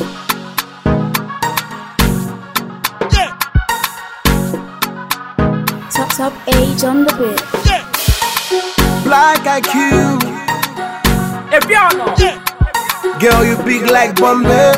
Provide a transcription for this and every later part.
Top age on the bit. Black IQ. If y'all know. Girl, you big like Bombay.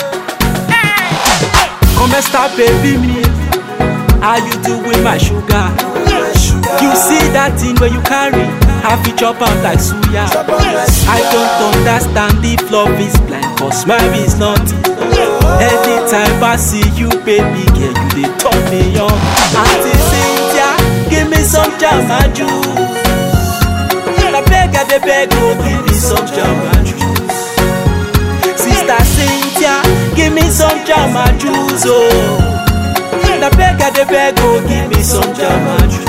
Come and start baby me. How you do with my sugar? You see that thing where you carry? Have you chop out like suya? I don't understand if love is blind, cause mine is not. Anytime I see you, baby girl, you dey turn me on. Auntie Cynthia, give me some jama juice. I beg, oh, give me some jama juice. Sister Cynthia, give me some jama juice, oh. I beg, oh, give me some jama juice.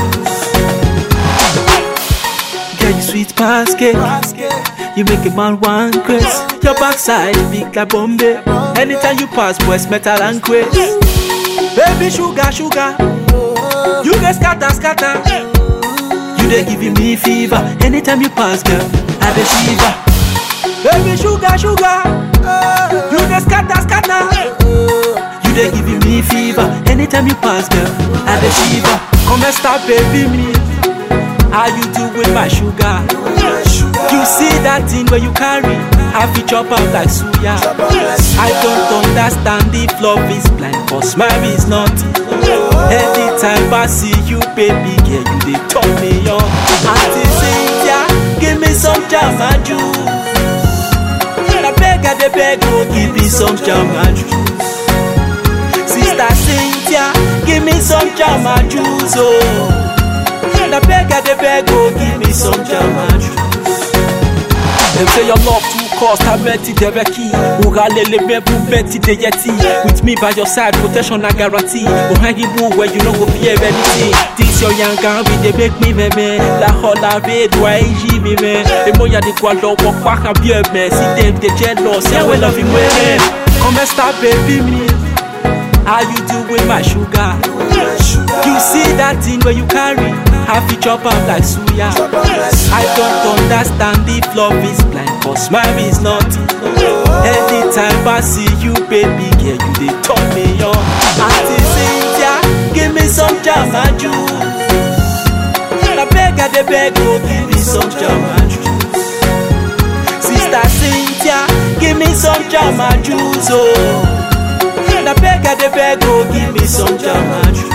Girl, you sweet basket. You make a man want grace. Your backside big like Bombay. Anytime you pass, boys metal and grace. Baby sugar, sugar. You get scatter. You dey giving me fever. Anytime you pass, girl, I dey shiver. Baby sugar, sugar. You get scatter. You dey giving me fever. Anytime you pass, girl, I dey shiver. Come and start, baby me. How you do with my sugar? You see that thing where you carry? Have you chop out like suya? I don't understand if love is blind, cause mine is not. Anytime I see you, baby girl, you dey turn me on. Auntie Cynthia, give me some jama juice. I beg, oh, give me some jama juice. Sister Cynthia, give me some jama juice, oh. I beg, oh, give me some jama juice. Them say your love too cost, I bet it Dereki. Uralele mebu bet it Yeti. With me by your side, protection I guarantee. Behind you where you no go fear anything. This your young girl, they make me meme. La hola red, why she me me? The more you dey walk back and be a mess. See them they jealous, yeah we love him well. Come and start baby me. How you do with my sugar? You see that thing where you carry? Have you chop out like suya? I don't understand if love is blind, cause mine is not. Anytime I see you, baby girl, you dey turn me on. Auntie Cynthia, give me some jama juice. I beg, oh, give me some jama juice. Sister Cynthia, give me some jama juice, oh. I beg, oh, give me some jama juice.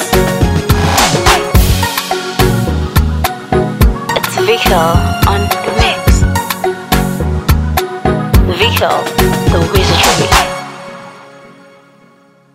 It's Vico on the mix. Vico, the wizardry.